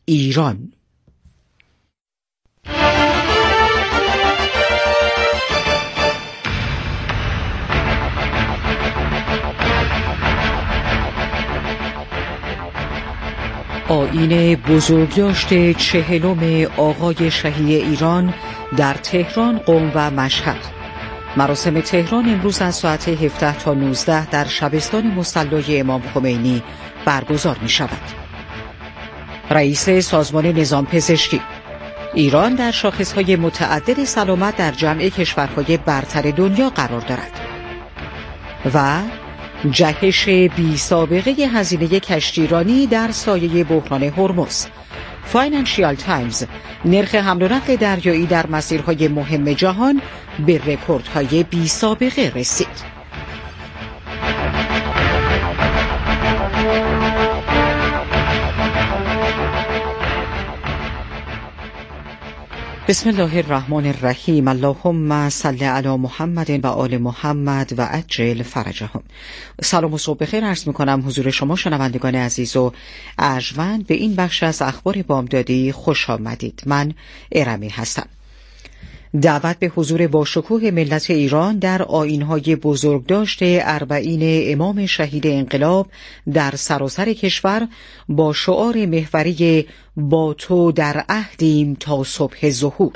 ایران. آیین بزرگداشت 40 آقای شهید ایران در تهران، قم و مشهد. مراسم تهران امروز از ساعت 17 تا 19 در شبستان مصلی امام خمینی برگزار می شود. رئیس سازمان نظام پزشکی: ایران در شاخصهای متعدد سلامت در جمع کشورهای برتر دنیا قرار دارد. و جهش بی سابقه هزینه کشتیرانی در سایه بحران هرمز. فاینانشیال تایمز: نرخ حمل و نقل دریایی در مسیرهای مهم جهان به رکوردهای بی سابقه رسید. بسم الله الرحمن الرحیم. اللهم صل علی محمد و آل محمد و عجل فرجهم. سلام و صبح بخیر عرض می‌کنم حضور شما شنوندگان عزیز و ارجمند به این بخش از اخبار بامدادی خوش آمدید. من ارمی هستم. دعوت به حضور با شکوه ملت ایران در آیین‌های بزرگداشت 40 امام شهید انقلاب در سراسر کشور با شعار محوری با تو در عهدیم تا صبح ظهور.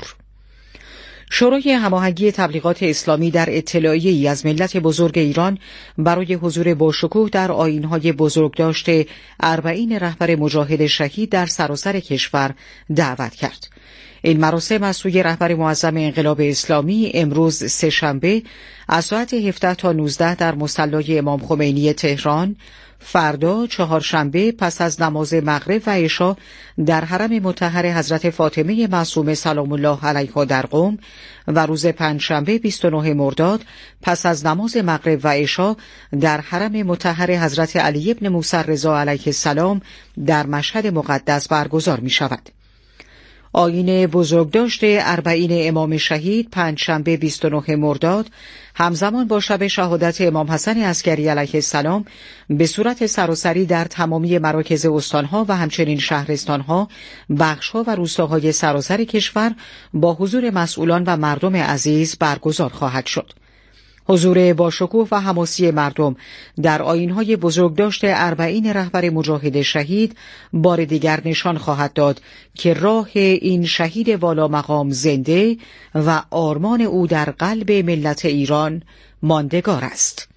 شورای هماهنگی تبلیغات اسلامی در اطلاعیه‌ای از ملت بزرگ ایران برای حضور با شکوه در آیین‌های بزرگداشت 40 رهبر مجاهد شهید در سراسر کشور دعوت کرد. این مراسم از سوی رهبر معظم انقلاب اسلامی امروز سه‌شنبه از ساعت 17 تا 19 در مصلی امام خمینی تهران، فردا چهارشنبه پس از نماز مغرب و عشا در حرم مطهر حضرت فاطمه معصومه سلام الله علیها در قم و روز پنجشنبه 29 مرداد پس از نماز مغرب و عشا در حرم مطهر حضرت علی ابن موسی رضا علیه السلام در مشهد مقدس برگزار می شود. آیین بزرگداشت 40 امام شهید پنجشنبه 29 مرداد همزمان با شب شهادت امام حسن عسکری علیه السلام به صورت سراسری در تمامی مراکز استانها و همچنین شهرستانها، بخشها و روستاهای سراسر کشور با حضور مسئولان و مردم عزیز برگزار خواهد شد. حضور باشکوه و حماسی مردم در آیین‌های بزرگداشت 40 رهبر مجاهد شهید بار دیگر نشان خواهد داد که راه این شهید والا مقام زنده و آرمان او در قلب ملت ایران ماندگار است.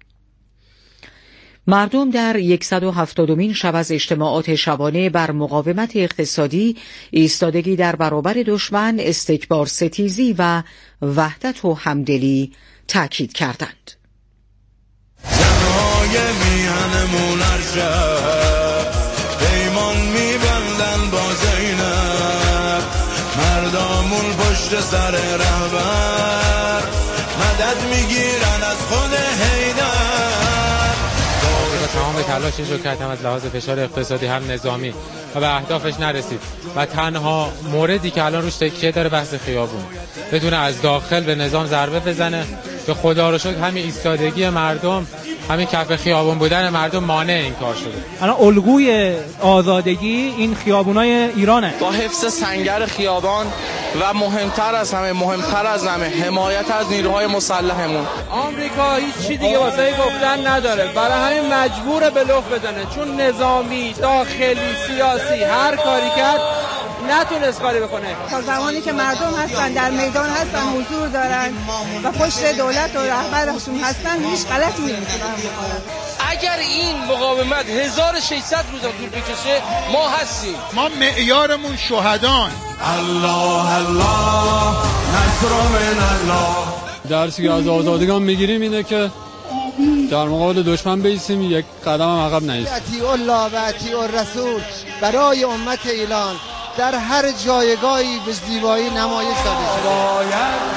مردم در 170مین شب از اجتماعات شبانه بر مقاومت اقتصادی، ایستادگی در برابر دشمن، استکبار ستیزی و وحدت و همدلی تأکید کردند. زنهای میهنمون ارشد پیمان میبندن با زینب، مردامون پشت سر رهبر مدد میگیرن از خود حیدر. تمام تلاشش رو کرد، هم از لحاظ فشار اقتصادی هم نظامی و به اهدافش نرسید و تنها موردی که الان روش تکیه داره بحث خیابون، بتونه از داخل به نظام ضربه بزنه. به خدا رو شکر همین ایستادگی مردم، همین کف خیابون بودن مردم مانع این کار شده. الان الگوی آزادگی این خیابونای ایرانه. با حفظ سنگر خیابان و مهمتر از همه حمایت از نیروهای مسلحمون. آمریکا هیچی دیگه واسه گفتن نداره، برای همین مجبوره به لخ بزنه، چون نظامی، داخلی، سیاسی هر کاری کرد نتونست کاری بکنه. تا زمانی که مردم هستن، در میدان هستن، حضور دارن و پشت دولت و رهبرشون هستن، هیچ غلطی نمیتونن بکنن. اگر این مقاومت 1600 روز طول بکشه ما هستیم. ما معیارمون شهدان. الله الله نصر من الله. درسی که از آزادگان میگیریم اینه که در مقابل دشمن بیستیم، یک قدم هم عقب نایستیم. اطیع الله و اطیع الرسول برای امت ایران در هر جایگاهی به زیبایی نمایش داده شده.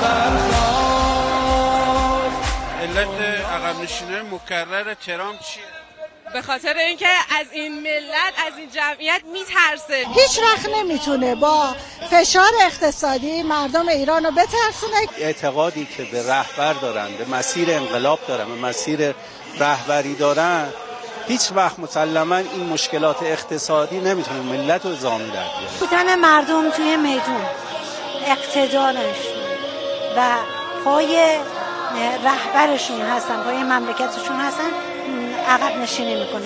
علت عقب نشینی مکرر ترامپ چیه؟ به خاطر اینکه از این ملت، از این جمعیت میترسه. هیچ وقت نمیتونه با فشار اقتصادی مردم ایران رو بترسونه. اعتقادی که به رهبر دارن، به مسیر انقلاب دارن، به مسیر رهبری دارن، هیچ وقت مسلما این مشکلات اقتصادی نمیتونه ملت رو زامن در بیاره. بودن مردم توی میدون، اقتدارش و پای رهبرشون هستن، پای مملکتشون هستن، عقب نشینی میکنه.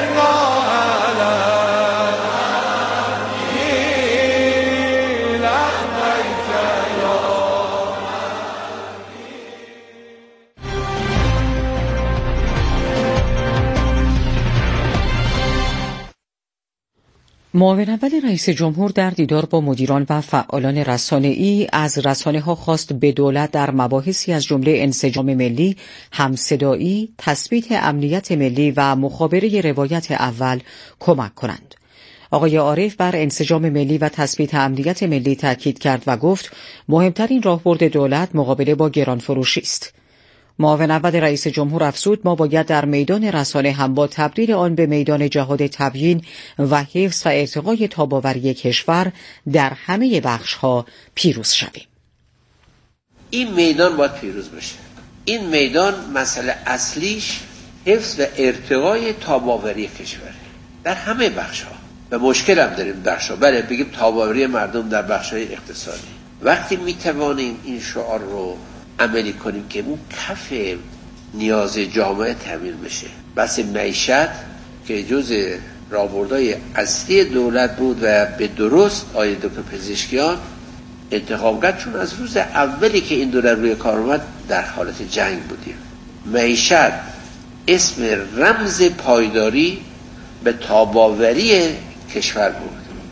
معاون اول رئیس جمهور در دیدار با مدیران و فعالان رسانه‌ای از رسانه‌ها خواست به دولت در مباحثی از جمله انسجام ملی، همصدایی، تثبیت امنیت ملی و مخابره روایت اول کمک کنند. آقای عارف بر انسجام ملی و تثبیت امنیت ملی تاکید کرد و گفت مهمترین راهبرد دولت مقابله با گرانفروشی است. معاون اول رئیس جمهور افزود ما باید در میدان رسانه هم با تبدیل آن به میدان جهاد تبیین و حفظ و ارتقای تاب‌آوری کشور در همه بخش‌ها پیروز شویم. این میدان باید پیروز بشه. این میدان مسئله اصلیش حفظ و ارتقای تاب‌آوری کشور در همه بخش‌ها. و مشکل هم داریم بخش‌ها. بله بگیم تاب‌آوری مردم در بخش‌های اقتصادی. وقتی می‌توانیم این شعار رو عملی کنیم که اون کف نیاز جامعه تامین بشه، بس معیشت که جز راهبردهای اصلی دولت بود و به درست آقای دکتر پزشکیان انتخاب کرد، چون از روز اولی که این دولت روی کار اومد در حالت جنگ بودیم. معیشت اسم رمز پایداری به تاب‌آوری کشور بود.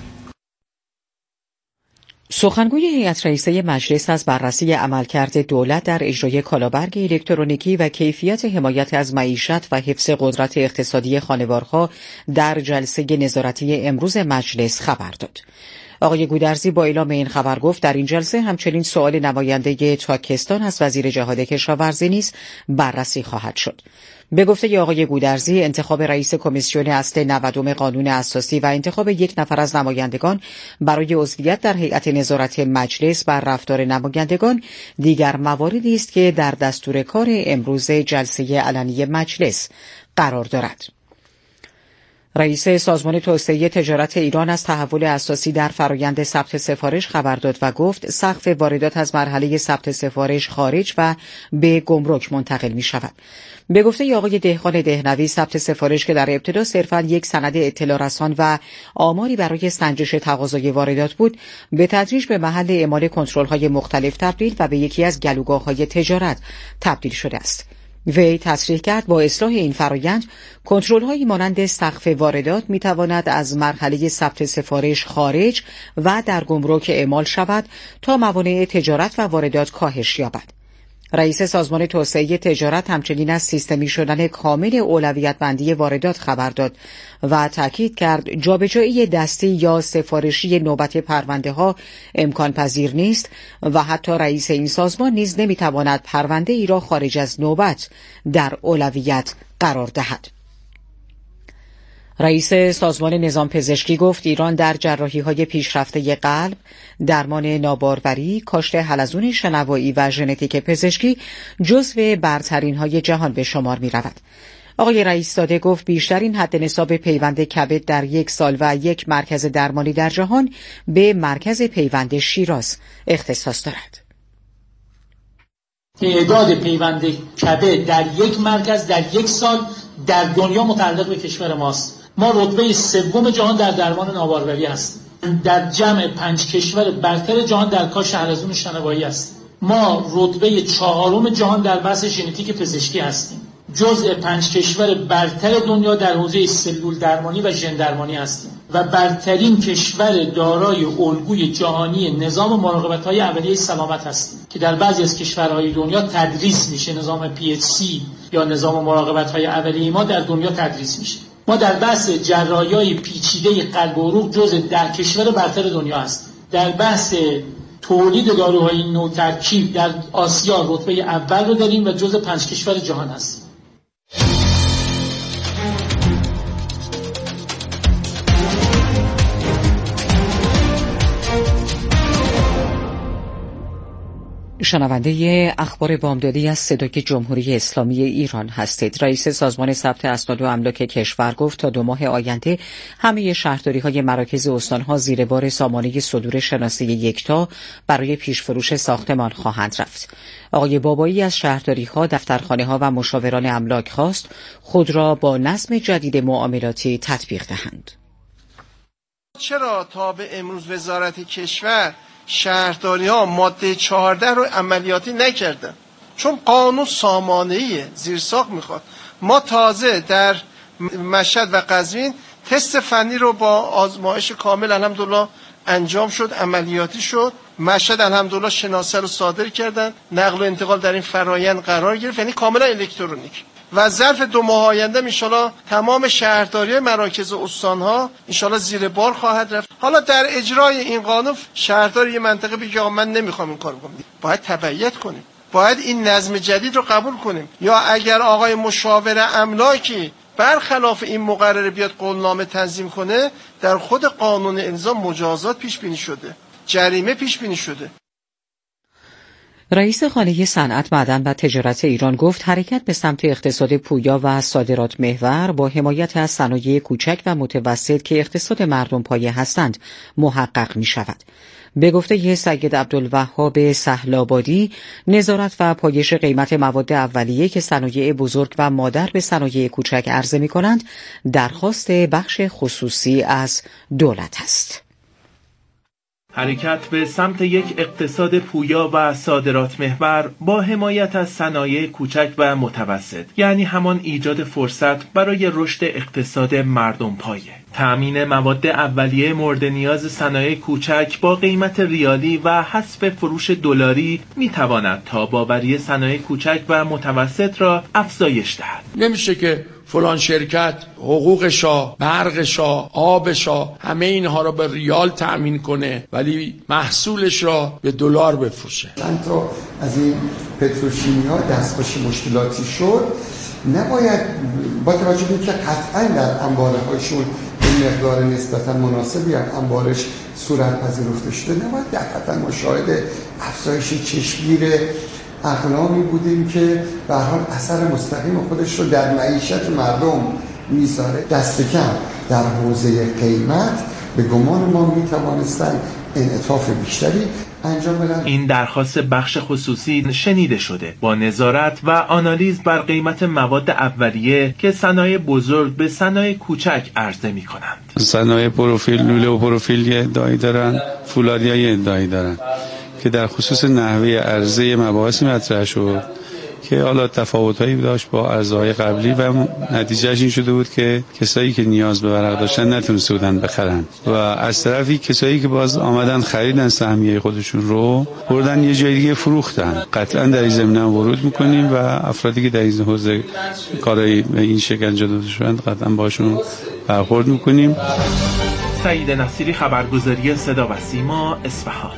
سخنگوی هیئت رئیسه مجلس از بررسی عملکرد دولت در اجرای کالابرگ الکترونیکی و کیفیت حمایت از معیشت و حفظ قدرت اقتصادی خانوارها در جلسه نظارتی امروز مجلس خبر داد. آقای گودرزی با اعلام این خبر گفت در این جلسه همچنین سؤال نماینده تاکستان از وزیر جهاد کشاورزی نیز بررسی خواهد شد. به گفته آقای گودرزی انتخاب رئیس کمیسیون اصل 90 قانون اساسی و انتخاب یک نفر از نمایندگان برای عضویت در هیئت نظارت مجلس بر رفتار نمایندگان دیگر مواردی است که در دستور کار امروز جلسه علنی مجلس قرار دارد. رئیس سازمان توسعه تجارت ایران از تحول اساسی در فرایند ثبت سفارش خبر داد و گفت سقف واردات از مرحله ثبت سفارش خارج و به گمرک منتقل می شود. به گفته آقای دهقان دهنوی ثبت سفارش که در ابتدا صرفاً یک سند اطلاع رسان و آماری برای سنجش تقاضای واردات بود، به تدریج به محل اعمال کنترل‌های مختلف تبدیل و به یکی از گلوگاه‌های تجارت تبدیل شده است. وی تصریح کرد با اصلاح این فرایند کنترل‌هایی مانند سقف واردات می‌تواند از مرحله ثبت سفارش خارج و در گمرک اعمال شود تا موانع تجارت و واردات کاهش یابد. رئیس سازمان توسعه تجارت همچنین از سیستمی شدن کامل اولویت بندی واردات خبر داد و تاکید کرد جابجایی دستی یا سفارشی نوبت پرونده‌ها امکان پذیر نیست و حتی رئیس این سازمان نیز نمی‌تواند پرونده ای را خارج از نوبت در اولویت قرار دهد. رئیس سازمان نظام پزشکی گفت ایران در جراحی‌های پیشرفته قلب، درمان ناباروری، کاشت حلزون شنوایی و ژنتیک پزشکی جزو برترین‌های جهان به شمار می‌رود. آقای رئیس زاده گفت بیشترین حد نصاب پیوند کبد در یک سال و یک مرکز درمانی در جهان به مرکز پیوند شیراز اختصاص دارد. تعداد پیوند کبد در یک مرکز در یک سال در دنیا متعلق به کشور ماست. ما رتبه سوم جهان در درمان ناباروری هستیم. در جمع 5 کشور برتر جهان در کاشت حلزون شنوایی هستیم. ما رتبه 4 جهان در بحث ژنتیک پزشکی هستیم. جزء 5 کشور برتر دنیا در حوزه سلول درمانی و ژن درمانی هستیم و برترین کشور دارای الگوی جهانی نظام مراقبت‌های اولیه سلامت هستیم که در بعضی از کشورهای دنیا تدریس میشه. نظام PHC یا نظام مراقبت‌های اولیه ما در دنیا تدریس میشه. ما در بحث جراحی‌های پیچیده قلب و عروق جزء 10 کشور برتر دنیا هستیم. در بحث تولید داروهای نوترکیب در آسیا رتبه اول رو داریم و جزء 5 کشور جهان هستیم. شنونده اخبار بامدادی از صدای جمهوری اسلامی ایران هستید. رئیس سازمان ثبت اسناد و املاک کشور گفت تا 2 ماه آینده همه شهرداری‌های مراکز استان‌ها زیر بار سامانه صدور شناسی یکتا برای پیشفروش ساختمان خواهند رفت. آقای بابایی از شهرداری‌ها، دفترخانه‌ها و مشاوران املاک خواست خود را با نظم جدید معاملاتی تطبیق دهند. چرا تا به امروز وزارت کشور شهرداری ها ماده 14 رو عملیاتی نکردن؟ چون قانون سامانه‌ای زیرساخت میخواد. ما تازه در مشهد و قزوین تست فنی رو با آزمایش کامل الحمدلله انجام شد، عملیاتی شد. مشهد الحمدلله شناسه رو صادر کردن، نقل و انتقال در این فرایند قرار گرفت، یعنی کاملا الکترونیک. و ظرف 2 ماه آینده انشالله تمام شهرداری مراکز استان‌ها انشالله زیر بار خواهد رفت. حالا در اجرای این قانون شهردار یه منطقه بگه آقا من نمیخوام این کارو کنم، باید تبعیت کنیم، باید این نظم جدید رو قبول کنیم. یا اگر آقای مشاور املاکی برخلاف این مقرره بیاد قولنامه تنظیم کنه، در خود قانون الزام مجازات پیش بینی شده، جریمه پیش بینی شده. رئیس خانه صنعت، معدن و تجارت ایران گفت حرکت به سمت اقتصاد پویا و صادرات محور با حمایت از صنایع کوچک و متوسط که اقتصاد مردم پایه هستند محقق می شود. به گفته سید عبدالوهاب سهل‌آبادی، نظارت و پایش قیمت مواد اولیه که صنایع بزرگ و مادر به صنایع کوچک عرضه می کنند درخواست بخش خصوصی از دولت است. حرکت به سمت یک اقتصاد پویا و صادرات محور با حمایت از صنایع کوچک و متوسط، یعنی همان ایجاد فرصت برای رشد اقتصاد مردم پایه. تأمین مواد اولیه مورد نیاز صنایع کوچک با قیمت ریالی و حذف فروش دلاری میتواند تاب‌آوری صنایع کوچک و متوسط را افزایش دهد. نمیشه که فلان شرکت حقوقشا، برقشا، آبشا، همه اینها را به ریال تأمین کنه ولی محصولش را به دلار بفروشه. چند تا از این پتروشیمی‌ها دستخوش مشکلاتی شد، نباید با توجه به اینکه قطعاً در انبارهاشون این مقدار نسبتاً مناسبی از انبارش صورت پذیرفته شده، نباید دقیقاً مشاهده افزایش چشمگیر اقلامی بودیم که به هر حال اثر مستقیم خودش رو در معیشت مردم میذاره. دست کم در حوزه قیمت به گمان ما میتوانستن انعطاف بیشتری انجام بدن. این درخواست بخش خصوصی شنیده شده با نظارت و آنالیز بر قیمت مواد اولیه که صنایع بزرگ به صنایع کوچک عرضه می کنند. صنایع پروفیل، لوله و پروفیل یه ادعایی دارن، فولادیا یه ادعایی دارن که در خصوص نحوه عرضه مباحثی مطرح شد که حالا تفاوت‌هایی داشت با عرضه‌های قبلی و نتیجهش این شده بود که کسایی که نیاز به ورق داشتن نتونسته بودن بخرن و از طرفی کسایی که باز آمدن خریدن سهمیه خودشون رو بردن یه جای دیگه فروختن. قطعا در این زمینه ورود می‌کنیم و افرادی که در این حوزه کارای این شکل انجام داده شدن قطعا باشون برخورد می‌کنیم. سعید نصیری، خبرگزاری صدا و سیما، اصفهان.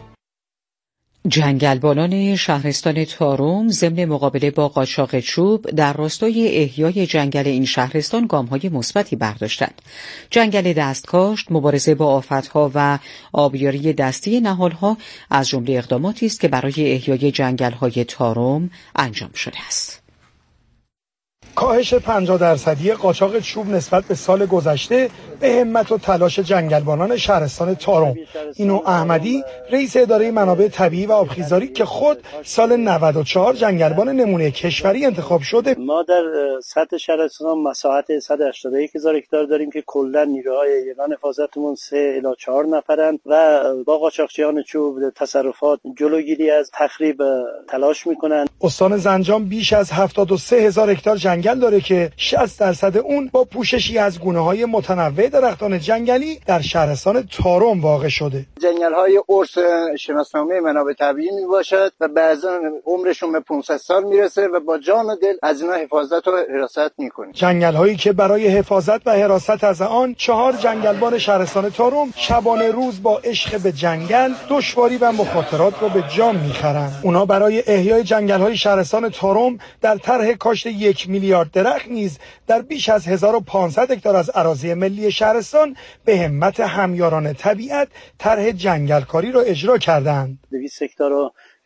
جنگلبانان شهرستان تاروم ضمن مقابله با قاچاق چوب در راستای احیای جنگل این شهرستان گام‌های مثبتی برداشتند. جنگل دستکاشت، مبارزه با آفت‌ها و آبیاری دستی نهال‌ها از جمله اقداماتی است که برای احیای جنگل‌های تاروم انجام شده است. کاهش 50% قاچاق چوب نسبت به سال گذشته به همت و تلاش جنگلبانان شهرستان تاروم. اینو احمدی، رئیس اداره منابع طبیعی و آبخیزاری که خود سال 94 جنگلبان نمونه کشوری انتخاب شده. ما در سطح شهرستان مساحت 181,000 هکتار داریم که کلا نیروهای یگان حفاظتمون 3 الی 4 نفرن و با قاچاقچیان چوب تصرفات جلوگیری از تخریب تلاش میکنن. استان زنجان بیش از 73,000 هکتار جنگل داره که 60% اون با پوششی از گونه‌های متنوع درختان جنگلی در شهرستان تاروم واقع شده. جنگل‌های ارث شناسنامه منابع طبیعی میباشد و بعضا عمرشون به 500 سال میرسه و با جان و دل از اینا حفاظت و حراست میکنیم. جنگل‌هایی که برای حفاظت و حراست از آن 4 جنگلبان شهرستان تاروم شبانه روز با عشق به جنگل دشواری و مخاطرات رو به جان میخرند. اونا برای احیای جنگل‌های شهرستان تاروم در طرح کاشت 1 میلیارد درخت نیز در بیش از 1500 هکتار از اراضی ملی شهرستان به همت همیاران طبیعت طرح جنگلکاری را اجرا کردند. 200 هکتار رو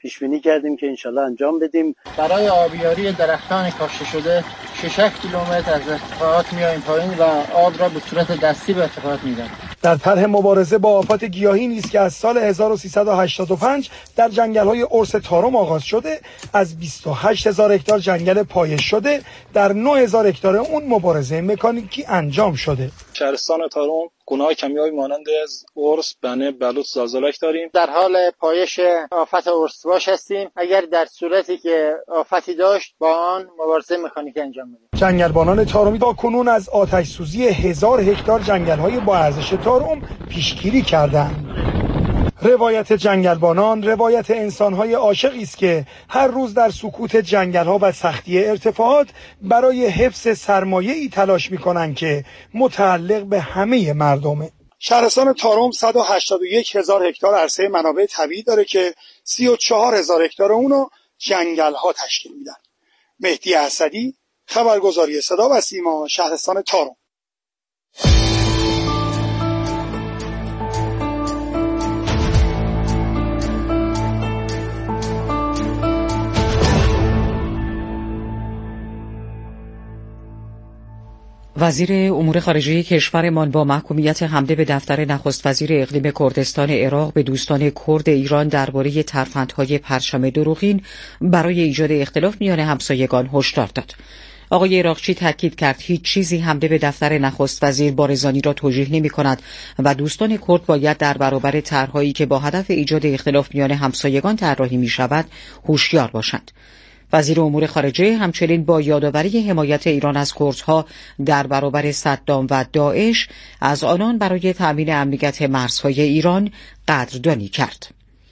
پیش بینی کردیم که انشالله انجام بدیم. برای آبیاری درختان کاشته شده 6 کیلومتر از ارتفاعات میایم پایین و آب را به صورت دستی به ارتفاعات میدن. در طرح مبارزه با آفات گیاهی نیز که از سال 1385 در جنگل‌های ارس تارم آغاز شده، از 28000 هکتار جنگل پایش شده، در 9000 هکتار اون مبارزه مکانیکی انجام شده. شهرستان تارم گونه‌های کمیابی مانند از ارس، بنه، بلوط، زلزلک داریم. در حال پایش آفت ارس باش هستیم. اگر در صورتی که آفتی داشت با آن مبارزه مکانیکی انجام میدیم. جنگلبانان تارمی تا کنون از آتش سوزی 1000 هکتار جنگل‌های با ارزش تارم پیشگیری کردند. روایت جنگلبانان روایت انسان‌های عاشقی است که هر روز در سکوت جنگل‌ها و سختی ارتفاعات برای حفظ سرمایه‌ای تلاش می‌کنند که متعلق به همه مردمه. شهرستان تارم 181000 هکتار عرصه منابع طبیعی داره که 34000 هکتار اونو جنگل‌ها تشکیل میدن. مهدی اسدی، خبرگزاری صدا و سیما، شهرستان تارم. وزیر امور خارجه کشورمان با محکومیت حمله به دفتر نخست وزیر اقلیم کردستان عراق به دوستان کرد ایران درباره ترفندهای پرچم دروغین برای ایجاد اختلاف میان همسایگان هشدار داد. آقای عراقچی تاکید کرد هیچ چیزی حمله به دفتر نخست وزیر بارزانی را توجیه نمی کند و دوستان کرد باید در برابر طرح‌هایی که با هدف ایجاد اختلاف میان همسایگان طراحی می شود هوشیار باشند. وزیر امور خارجه همچنین با یادآوری حمایت ایران از کردها در برابر صدام و داعش از آنان برای تأمین امنیت مرزهای ایران قدردانی کرد.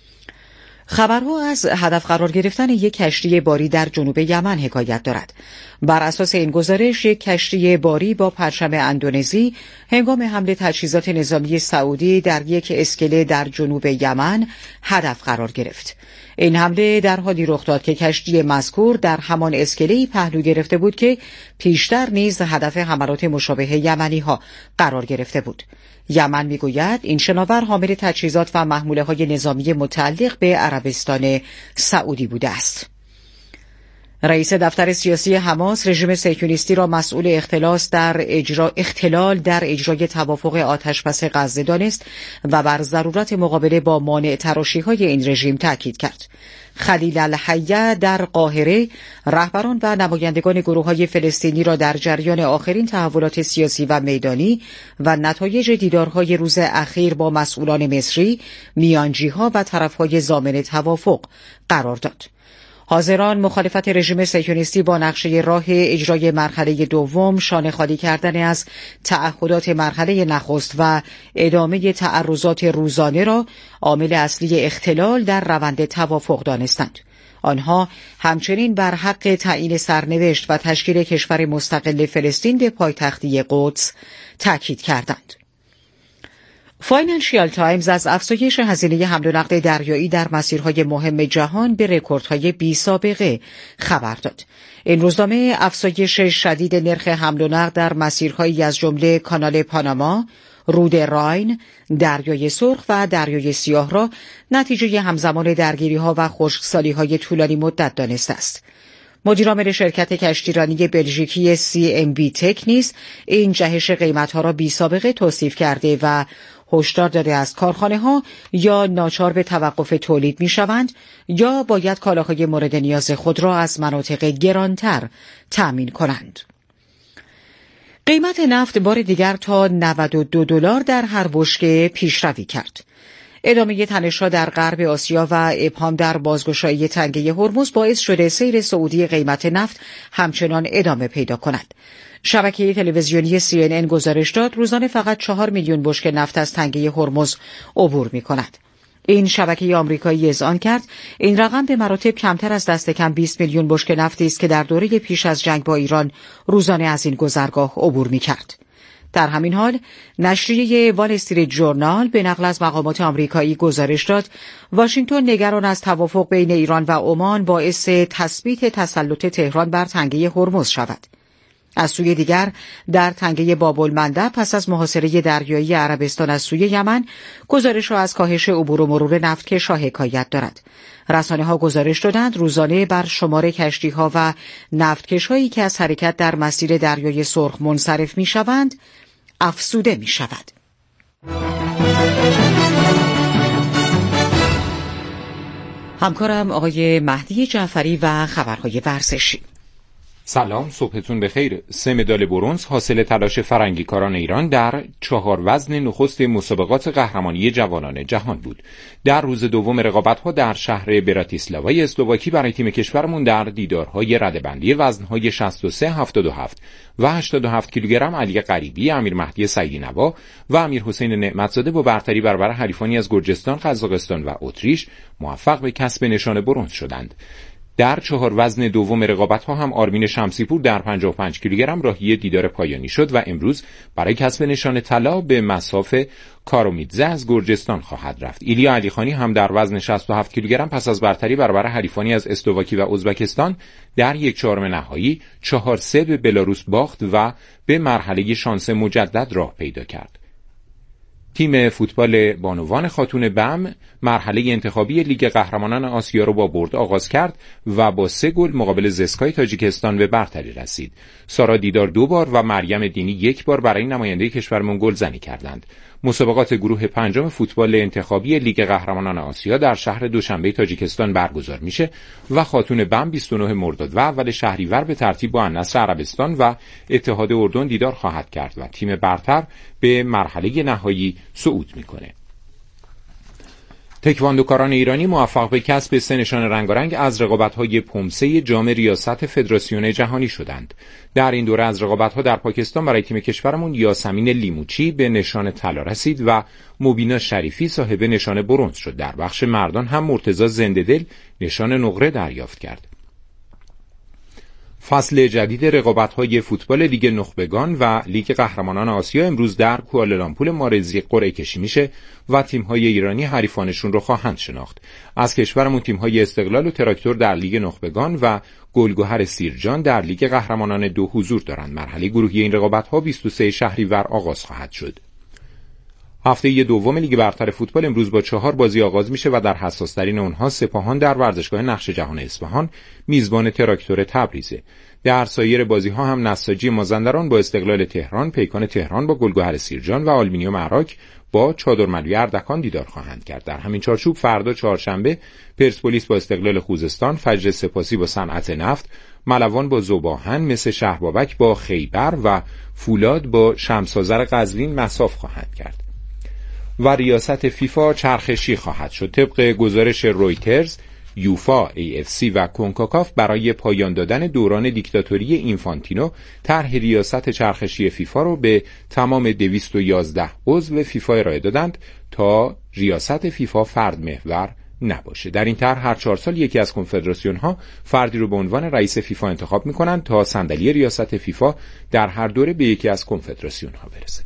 خبرها از هدف قرار گرفتن یک کشتی باری در جنوب یمن حکایت دارد. بر اساس این گزارش یک کشتی باری با پرچم اندونزی هنگام حمله تجهیزات نظامی سعودی در یک اسکله در جنوب یمن هدف قرار گرفت. این حمله در حالی رخ داد که کشتی مذکور در همان اسکله‌ای پهلو گرفته بود که پیشتر نیز هدف حملات مشابه یمنی‌ها قرار گرفته بود. یمن میگوید این شناور حامل تجهیزات و محموله‌های نظامی متعلق به عربستان سعودی بوده است. رئیس دفتر سیاسی حماس رژیم صهیونیستی را مسئول اختلال در اجرای توافق آتشبس غزه دانست و بر ضرورت مقابله با مانع تراشی‌های این رژیم تاکید کرد. خلیل الحیه در قاهره رهبران و نمایندگان گروه‌های فلسطینی را در جریان آخرین تحولات سیاسی و میدانی و نتایج دیدارهای روز اخیر با مسئولان مصری، میانجی‌ها و طرف‌های ضامن توافق قرار داد. حاضران مخالفت رژیم صهیونیستی با نقشه راه اجرای مرحله دوم، شانه خالی کردن از تعهدات مرحله نخست و ادامه تعرضات روزانه را عامل اصلی اختلال در روند توافق دانستند. آنها همچنین بر حق تعیین سرنوشت و تشکیل کشور مستقل فلسطین به پایتختی قدس تاکید کردند. فاینانشیال تایمز از افزایش هزینه حمل و نقل دریایی در مسیرهای مهم جهان به رکوردهای بی‌سابقه خبر داد. این روزنامه افزایش شدید نرخ حمل و نقل در مسیرهایی از جمله کانال پاناما، رود راین، دریای سرخ و دریای سیاه را نتیجه همزمان درگیری‌ها و خشکسالی‌های طولانی مدت دانسته است. مدیرعامل شرکت کشتیرانی بلژیکی CMB تک نیز این جهش قیمت‌ها را بی‌سابقه توصیف کرده و هشدار داده است کارخانه‌ها یا ناچار به توقف تولید می‌شوند یا باید کالاهای مورد نیاز خود را از مناطق گرانتر تأمین کنند. قیمت نفت بار دیگر تا $92 در هر بشکه پیشروی کرد. ادامه تنش‌ها در غرب آسیا و ابهام در بازگشایی تنگه هرمز باعث شده سیر صعودی قیمت نفت همچنان ادامه پیدا کند. شبکه تلویزیونی CNN گزارش داد روزانه فقط 4 میلیون بشکه نفت از تنگه هرمز عبور می‌کند. این شبکه آمریکایی اذعان کرد این رقم به مراتب کمتر از دست کم 20 میلیون بشکه نفتی است که در دوره پیش از جنگ با ایران روزانه از این گذرگاه عبور می‌کرد. در همین حال نشریه وال استریت ژورنال به نقل از مقامات آمریکایی گزارش داد واشنگتن نگران از توافق بین ایران و عمان باعث تثبیت تسلط تهران بر تنگه هرمز شود. از سوی دیگر در تنگه باب المندب پس از محاصره دریایی عربستان از سوی یمن گزارش‌ها از کاهش عبور و مرور نفتکش‌ها حکایت دارد. رسانه‌ها گزارش دادند روزانه بر شمار کشتی‌ها و نفتکش‌هایی که از حرکت در مسیر دریای سرخ منصرف می‌شوند افزوده می‌شود. همکارم آقای مهدی جعفری و خبرهای ورزشی. سلام، صبحتون بخیر. 3 مدال برنز حاصل تلاش فرنگیکاران ایران در 4 وزن نخست مسابقات قهرمانی جوانان جهان بود. در روز دوم رقابت‌ها در شهر براتیسلاوای اسلواکی برای تیم کشورمون در دیدارهای رده‌بندی وزن‌های 63، 77 و 87 کیلوگرم علی غریبی، امیر مهدی سعیدی نوا و امیر حسین نعمتزاده با برتری برابر حریفانی از گرجستان، قزاقستان و اتریش موفق به کسب نشان برنز شدند. در 4 وزن دوم رقابت‌ها هم آرمین شمسیپور در 55 کیلوگرم راهی دیدار پایانی شد و امروز برای کسب نشان طلا به مصاف کارومیدزه از گرجستان خواهد رفت. ایلیا علیخانی هم در وزن 67 کیلوگرم پس از برتری برابر حریفانی از اسلواکی و ازبکستان در 1/4 نهایی 4-3 به بلاروس باخت و به مرحله شانس مجدد راه پیدا کرد. تیم فوتبال بانوان خاتون بم مرحله انتخابی لیگ قهرمانان آسیا را با برد آغاز کرد و با 3 گل مقابل زسکای تاجیکستان به برتری رسید. سارا دیدار 2 بار و مریم دینی 1 بار برای نماینده کشورمون گلزنی کردند. مسابقات گروه 5 فوتبال انتخابی لیگ قهرمانان آسیا در شهر دوشنبه تاجیکستان برگزار میشه و خاتون بم 29 مرداد و اول شهریور به ترتیب با النصر عربستان و اتحاد اردن دیدار خواهد کرد و تیم برتر به مرحله نهایی صعود میکنه. تکواندوکاران ایرانی موفق به کسب 3 نشان رنگارنگ از رقابت‌های پومسه جام ریاست فدراسیون جهانی شدند. در این دوره از رقابت‌ها در پاکستان برای تیم کشورمون یاسمین لیموچی به نشان طلا رسید و مبینا شریفی صاحب نشان برنز شد. در بخش مردان هم مرتضی زنده‌دل نشان نقره دریافت کرد. فصل جدید رقابت‌های فوتبال لیگ نخبگان و لیگ قهرمانان آسیا امروز در کوالالامپور مالزی قرعه کشی میشه و تیم‌های ایرانی حریفانشون رو خواهند شناخت. از کشورمون تیم‌های استقلال و تراکتور در لیگ نخبگان و گلگهر سیرجان در لیگ قهرمانان 2 حضور دارند. مرحله گروهی این رقابت‌ها 23 شهریور آغاز خواهد شد. هفته دوم لیگ برتر فوتبال امروز با 4 بازی آغاز میشه و در حساس‌ترین اونها سپاهان در ورزشگاه نقش جهان اصفهان میزبان تراکتور تبریزه. در سایر بازی‌ها هم نساجی مازندران با استقلال تهران، پیکان تهران با گلگهر سیرجان و آلومینیوم عراق با چادرملوی اردکان دیدار خواهند کرد. در همین چارچوب فردا چهارشنبه پرسپولیس با استقلال خوزستان، فجر سپاسی با صنعت نفت، ملوان با ذوب‌آهن، مس شهربابک با خیبر و فولاد با شمس‌آذر قزوین مصاف خواهند کرد. و ریاست فیفا چرخشی خواهد شد. طبق گزارش رویترز، یوفا، AFC و کنکاکاف برای پایان دادن دوران دیکتاتوری اینفانتینو طرح ریاست چرخشی فیفا رو به تمام 211 عضو فیفا ارائه دادند تا ریاست فیفا فرد محور نباشه. در این طرح هر 4 سال یکی از کنفدراسیون ها فردی رو به عنوان رئیس فیفا انتخاب می‌کنند تا صندلی ریاست فیفا در هر دوره به یکی از کنفدراسیون ها برسه.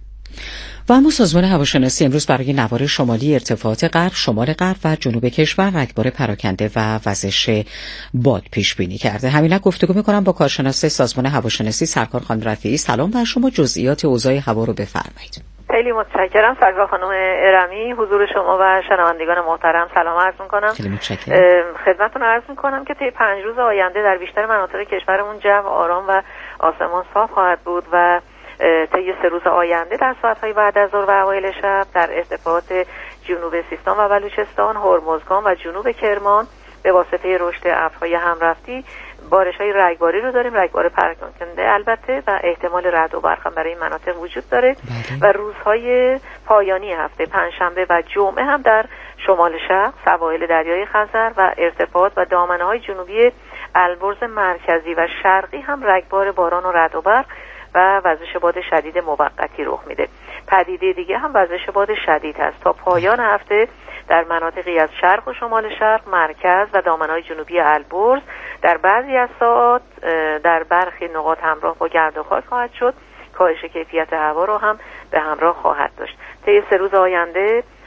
و اما سازمان هواشناسی امروز برای نوار شمالی ارتفاعات غرب، شمال غرب و جنوب کشور رگبار پراکنده و وزش باد پیش بینی کرده. همین گفتگو می‌کنم با کارشناس سازمان هواشناسی سرکار خانم رفیعی. سلام بر شما، جزئیات اوضاع هوا رو بفرمایید. خیلی متشکرم سرکار خانم ارمی. حضور شما و شنوندگان محترم سلام عرض می‌کنم. خیلی متشکرم. خدمتتون عرض می‌کنم که طی 5 روز آینده در بیشتر مناطق کشورمون جو آرام و آسمان صاف خواهد بود و طی 3 روز آینده در ساعت‌های بعد از ظهر و اوایل شب در ارتفاعات جنوب سیستان و بلوچستان، هرمزگان و جنوب کرمان به واسطه رشد ابرهای همرفتی بارش‌های رگباری رو داریم، رگبار پراکنده البته، و احتمال رعد و برق هم برای این مناطق وجود داره. و روزهای پایانی هفته پنجشنبه و جمعه هم در شمال شرق، سواحل دریای خزر و ارتفاعات و دامنه‌های جنوبی البرز مرکزی و شرقی هم رگبار باران و رعد و برق و وزش باد شدید موقتی رخ میده. پدیده دیگه هم وزش باد شدید هست. تا پایان هفته در مناطقی از شرق و شمال شرق، مرکز و دامنه‌های جنوبی البرز در بعضی از ساعات در برخی نقاط همراه با گرد و خاک خواهد شد. کاهش کیفیت هوا رو هم به همراه خواهد داشت. طی 3 روز آینده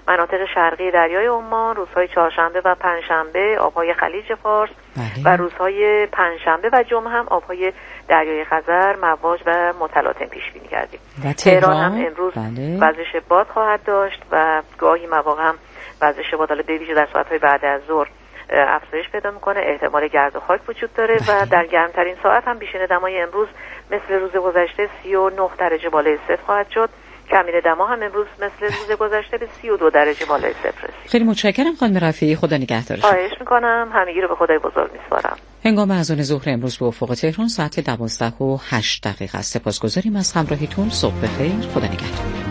مناطق شرقی دریای عمان روزهای چهارشنبه و پنجشنبه آبهای خلیج فارس و روزهای پنجشنبه و جمعه هم آبهای دریای خزر مواج و متلاطم پیش بینی کردیم. و تهران هم امروز وزش باد خواهد داشت و گاهی مواقع هم وزش باد به ویژه در ساعت‌های بعد از ظهر افزایش پیدا میکنه. احتمال گرد و خاک وجود داره و در گرمترین ساعت هم بیشتر دمای امروز مثل روز گذشته 39 درجه بالای صفر خواهد شد. کمین دما هم امروز مثل روز گذشته به 32 درجه بالای صفر رسید. خیلی متشکرم خانم رفیعی، خدا نگهدارتون. خواهش میکنم، همگی رو به خدای بزرگ میسپارم. هنگام اذان ظهر امروز به افق تهران ساعت 12:08 است. سپاسگزاریم از همراهیتون. صبح بخیر، خدا نگهدار.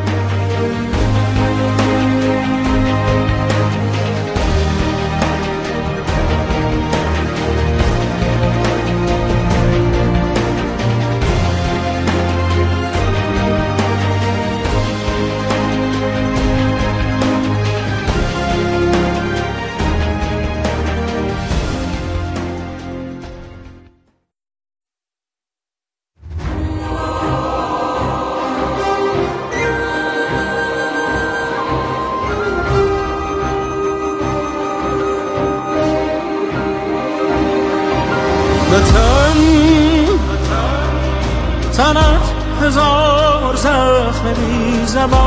تنت هزار زخم بی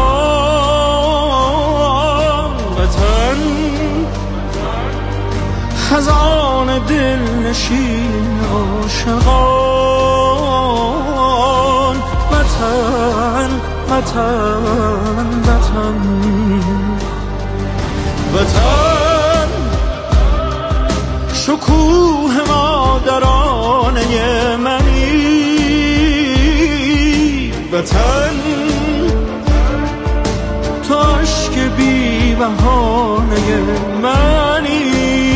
زبان، وطن خزان دل نشین عاشقان، وطن وطن وطن وطن شکوه مادرانه منی، وطن تو عشق بی بهانه منی،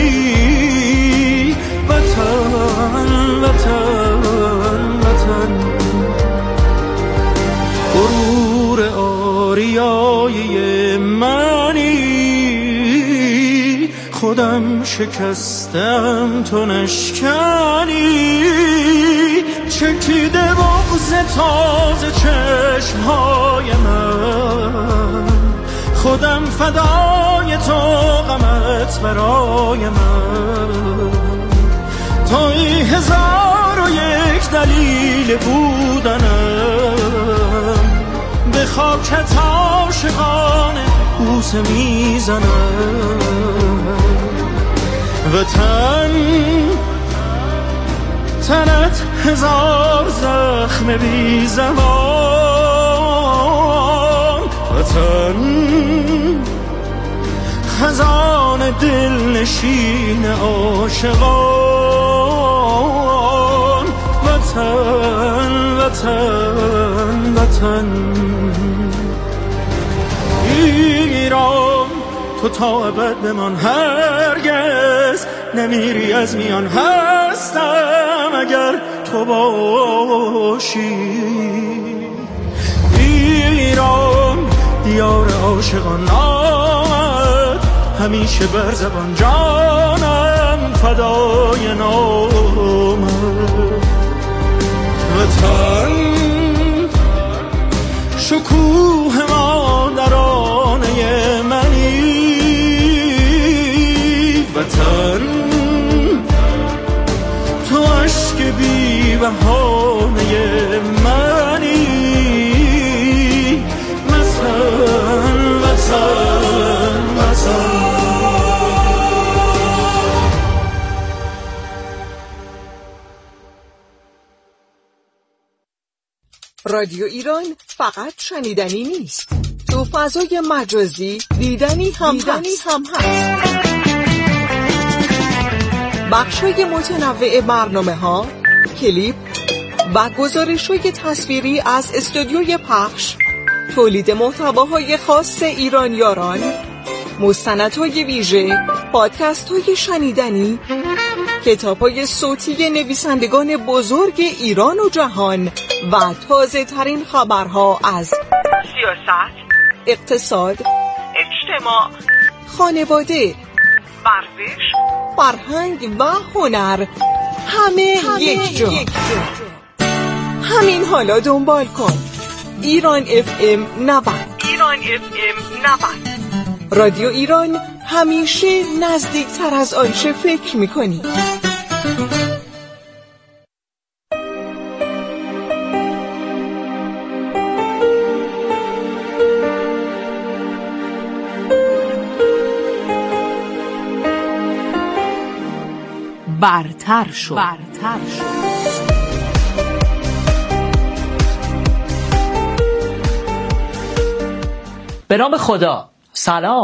وطن وطن وطن غرور آریای منی، خودم شکستم تو نشکنی، چکیده بغض تازه چشمهای من، خودم فدای تو غمت برای من، توی 1001 دلیل بودنم، به خاکت عاشقانه بوسه میزنم، وطن تنت هزار زخم بی زبان، وطن خزان دل نشین عاشقان، وطن وطن وطن ایران تو تا ابد بمان، هرگز نمیری از میان، هستم اگر تو باشی، ایران دیار عاشقان آمد همیشه بر زبان، جانم فدای نامت، وطن شکوه مادرانه منی، وطن تو عشق بی بهانه منی، وطن وطن وطن. رادیو ایران فقط شنیدنی نیست، تو فضای مجازی دیدنی هم هست. بخشای متنوع برنامه‌ها، کلیپ و گزارش‌های تصویری از استودیوی پخش، تولید محتواهای خاص ایرانیاران، مستندهای ویژه، پادکست‌های شنیدنی، کتاب‌های صوتی نویسندگان بزرگ ایران و جهان و تازه‌ترین خبرها از سیاست، اقتصاد، اجتماع، خانواده، ورزش، فرهنگ و هنر، همه یک جا. همین حالا دنبال کن ایران FM 90. رادیو ایران همیشه نزدیکتر از آنچه فکر می‌کنی. برتر شد. به نام خدا. سلام.